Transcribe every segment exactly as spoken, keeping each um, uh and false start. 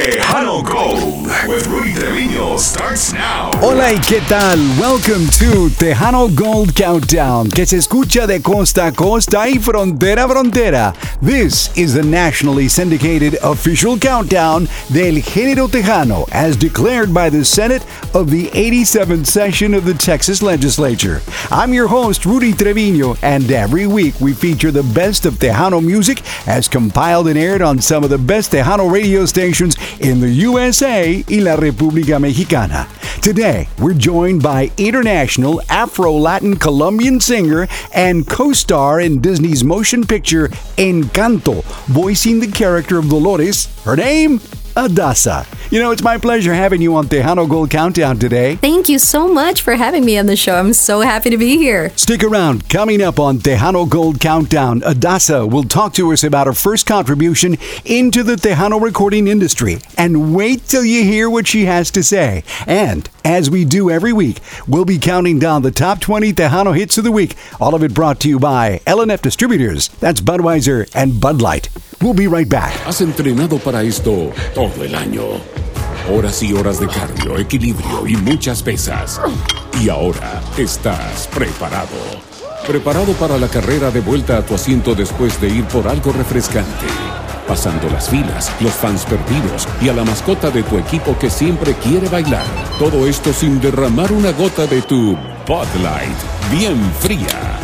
Tejano Gold with Rudy Trevino starts now. Hola y qué tal? Welcome to Tejano Gold Countdown, que se escucha de costa a costa y frontera a frontera. This is the nationally syndicated official countdown del género tejano as declared by the Senate of the eighty-seventh session of the Texas Legislature. I'm your host, Rudy Trevino, and every week we feature the best of Tejano music as compiled and aired on some of the best Tejano radio stations in the U S A y la República Mexicana. Today, we're joined by international Afro-Latin Colombian singer and co-star in Disney's motion picture Encanto, voicing the character of Dolores. Her name? Adasa. You know, it's my pleasure having you on Tejano Gold Countdown today. Thank you so much for having me on the show. I'm so happy to be here. Stick around. Coming up on Tejano Gold Countdown, Adasa will talk to us about her first contribution into the Tejano recording industry. And wait till you hear what she has to say. And as we do every week, we'll be counting down the top twenty Tejano hits of the week. All of it brought to you by L and F Distributors. That's Budweiser and Bud Light. We'll be right back. Has entrenado para esto todo el año. Horas y horas de cardio, equilibrio y muchas pesas. Y ahora estás preparado. Preparado para la carrera de vuelta a tu asiento después de ir por algo refrescante. Pasando las filas, los fans perdidos y a la mascota de tu equipo que siempre quiere bailar. Todo esto sin derramar una gota de tu Bud Light bien fría.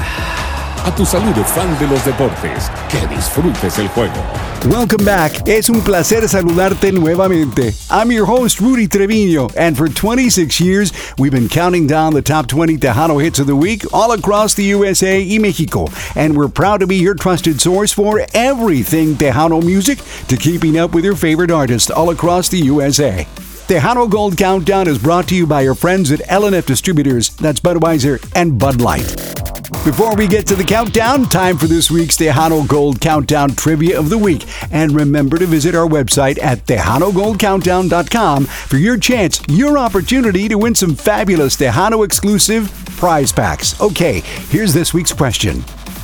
A tu salud, fan de los deportes, que disfrutes el juego. Welcome back. Es un placer saludarte nuevamente. I'm your host, Rudy Trevino, and for twenty-six years, we've been counting down the top twenty Tejano hits of the week all across the U S A y Mexico. And we're proud to be your trusted source for everything Tejano music to keeping up with your favorite artists all across the U S A. Tejano Gold Countdown is brought to you by your friends at L and F Distributors. That's Budweiser and Bud Light. Before we get to the countdown, time for this week's Tejano Gold Countdown Trivia of the Week. And remember to visit our website at tejano gold countdown dot com for your chance, your opportunity to win some fabulous Tejano exclusive prize packs. Okay, here's this week's question.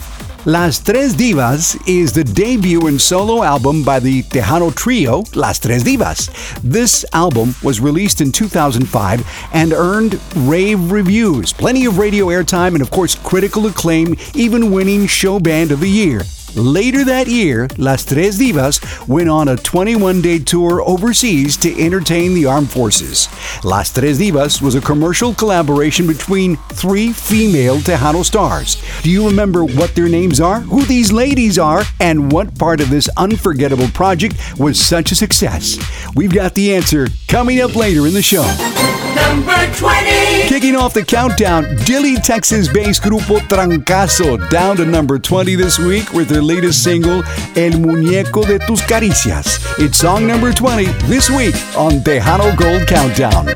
Las Tres Divas is the debut and solo album by the Tejano trio Las Tres Divas. This album was released in two thousand five and earned rave reviews, plenty of radio airtime, and of course critical acclaim, even winning Show Band of the Year. Later that year, Las Tres Divas went on a twenty-one day tour overseas to entertain the armed forces. Las Tres Divas was a commercial collaboration between three female Tejano stars. Do you remember what their names are, who these ladies are, and what part of this unforgettable project was such a success? We've got the answer coming up later in the show. Number twenty. Kicking off the countdown, Dilley, Texas-based Grupo Trancazo, down to number twenty this week with their latest single, El Muñeco de Tus Caricias. It's song number twenty this week on Tejano Gold Countdown.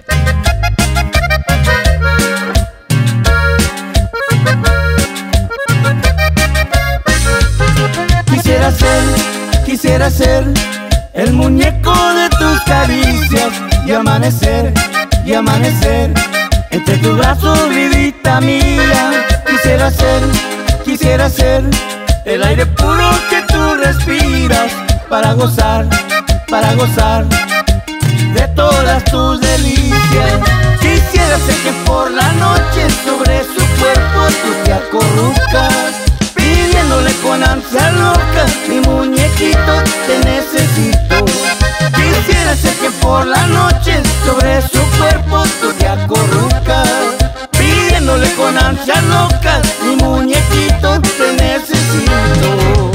Quisiera ser, quisiera ser el muñeco de tus caricias y amanecer, y amanecer entre tus brazos, vidita mía. Quisiera ser, quisiera ser el aire puro que tú respiras para gozar, para gozar de todas tus delicias. Quisiera ser que por la noche sobre su cuerpo tú te acurrucas, pidiéndole con ansia loca, mi muñequito te necesito. Quisiera ser que por la noche sobre su cuerpo tú te acurrucas, pidiéndole con ansia loca, mi muñequito te necesito.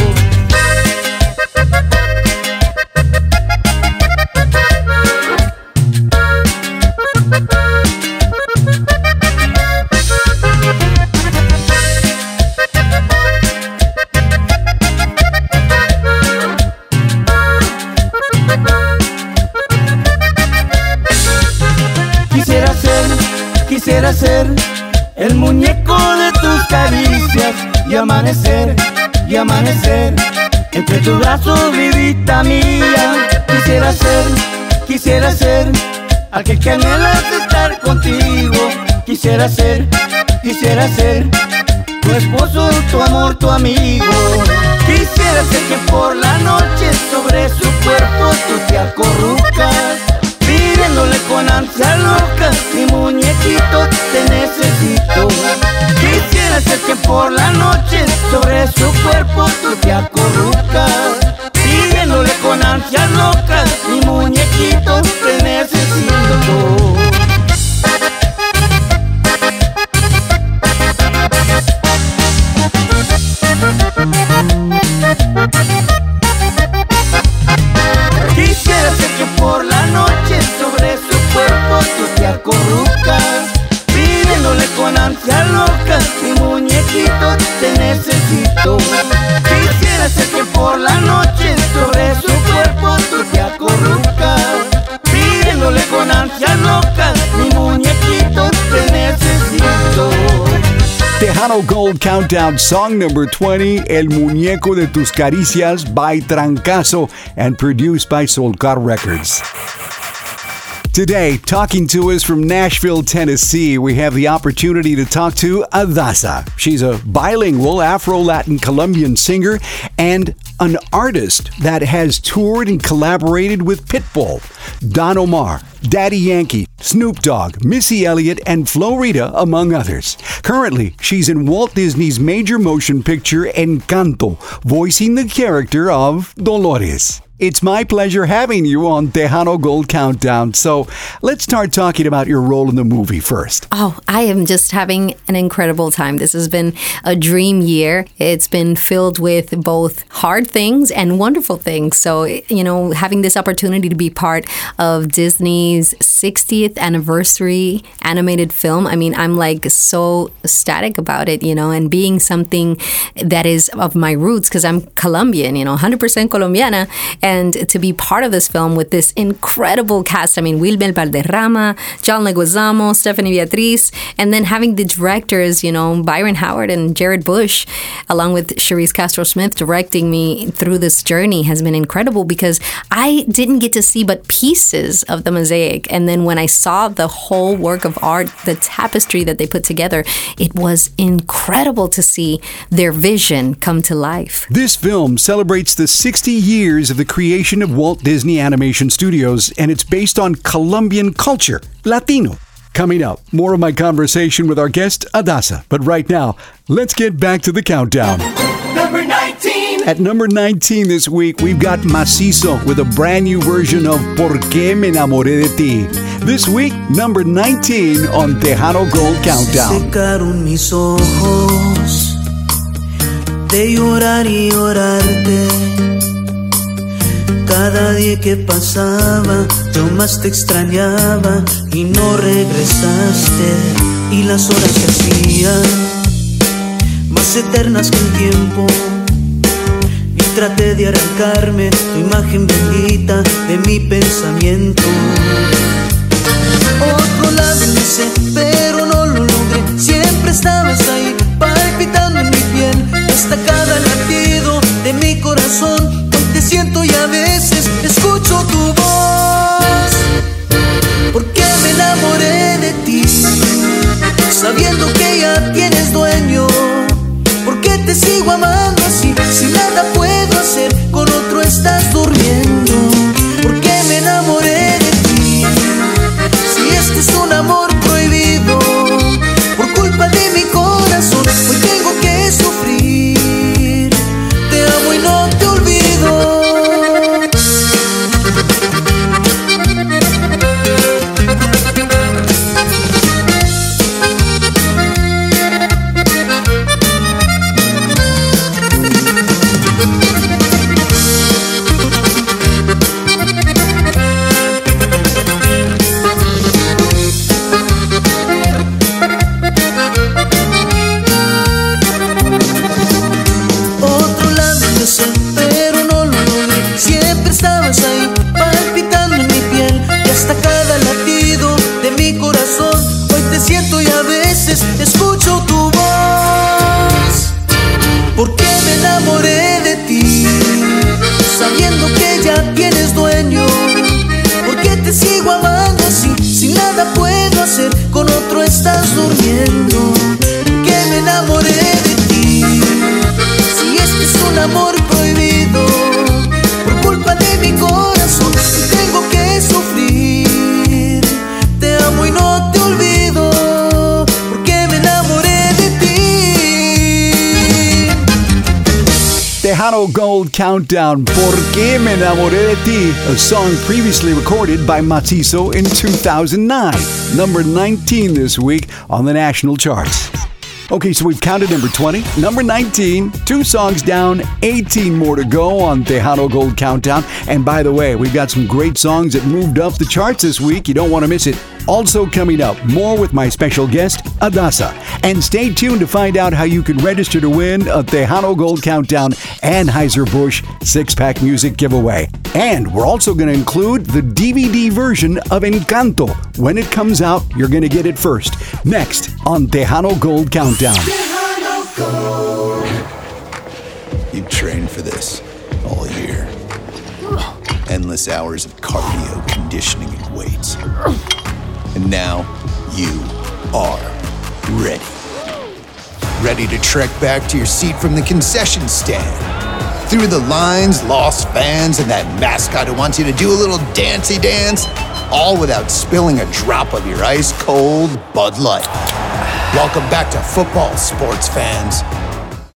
Quisiera ser el muñeco de tus caricias y amanecer, y amanecer entre tus brazos, vidita mía. Quisiera ser, quisiera ser aquel que anhelas estar contigo. Quisiera ser, quisiera ser tu esposo, tu amor, tu amigo. Quisiera ser que por la noche sobre su cuerpo tú te acurrucas, cuerpo tú te acurrucas, pidiéndole con ansias locas, mi muñequito te necesito. Quisiera ser que por la noche sobre su cuerpo tú te acurrucas, pidiéndole con ansia loca, mi muñequito te necesito. Quisiera ser que por la noche sobre su cuerpo tú te acurrucas, pidiéndole con ansia loca, mi muñequito te necesito. Tejano Gold Countdown song number twenty, El Muñeco de Tus Caricias by Trancazo and produced by Solcar Records. Today, talking to us from Nashville, Tennessee, we have the opportunity to talk to Adasa. She's a bilingual Afro-Latin Colombian singer and an artist that has toured and collaborated with Pitbull, Don Omar, Daddy Yankee, Snoop Dogg, Missy Elliott, and Flo Rida, among others. Currently, she's in Walt Disney's major motion picture Encanto, voicing the character of Dolores. It's my pleasure having you on Tejano Gold Countdown. So let's start talking about your role in the movie first. Oh, I am just having an incredible time. This has been a dream year. It's been filled with both hard things and wonderful things. So, you know, having this opportunity to be part of Disney's sixtieth anniversary animated film, I mean, I'm like so ecstatic about it, you know, and being something that is of my roots because I'm Colombian, you know, one hundred percent Colombiana. And to be part of this film with this incredible cast, I mean, Wilmer Valderrama, John Leguizamo, Stephanie Beatriz, and then having the directors, you know, Byron Howard and Jared Bush, along with Charisse Castro-Smith directing me through this journey has been incredible because I didn't get to see but pieces of the mosaic. And then when I saw the whole work of art, the tapestry that they put together, it was incredible to see their vision come to life. This film celebrates the sixty years of the creation of Walt Disney Animation Studios, and it's based on Colombian culture, Latino. Coming up, more of my conversation with our guest, Adasa. But right now, let's get back to the countdown. Number nineteen. At number nineteen this week, we've got Macizo with a brand new version of Por qué me enamoré de ti. This week, number nineteen on Tejano Gold Countdown. Se secaron mis ojos de llorar y llorarte. Cada día que pasaba, yo más te extrañaba y no regresaste. Y las horas se hacían más eternas que el tiempo. Y traté de arrancarme tu imagen bendita de mi pensamiento. Otro lado hice, pero no lo logré. Siempre estabas ahí, palpitando en mi piel. Hasta cada latido de mi corazón. Te siento y a veces escucho tu voz. Porque me enamoré de ti, sabiendo que ya tienes dueño. Porque te sigo amando así, si nada puedo hacer, con otro estás durmiendo. Porque me enamoré de ti, si este es un amor prohibido. Por culpa de mi corazón, hoy tengo que sufrir. Te amo y no te olvido. Escucho tu voz, porque me enamoré de ti, sabiendo que ya tienes dueño. Porque te sigo amando así, si nada puedo hacer, con otro estás durmiendo. Porque me enamoré de ti, si este es un amor prohibido. Por culpa de mi corazón, tengo que sufrir. Te amo y no te olvido. Tejano Gold Countdown, ¿Por qué me enamoré de ti? A song previously recorded by Macizo in two thousand nine. Number nineteen this week on the national charts. Okay, so we've counted number twenty, number nineteen, two songs down, eighteen more to go on Tejano Gold Countdown. And by the way, we've got some great songs that moved up the charts this week. You don't want to miss it. Also coming up, more with my special guest, Adasa. And stay tuned to find out how you can register to win a Tejano Gold Countdown Anheuser-Busch six-pack music giveaway. And we're also going to include the D V D version of Encanto. When it comes out, you're going to get it first. Next on Tejano Gold Countdown. Tejano Gold. You've trained for this all year. Endless hours of cardio, conditioning, and weights. And now you are ready. Ready to trek back to your seat from the concession stand. Through the lines, lost fans, and that mascot who wants you to do a little dancey dance, all without spilling a drop of your ice-cold Bud Light. Welcome back to football, sports fans.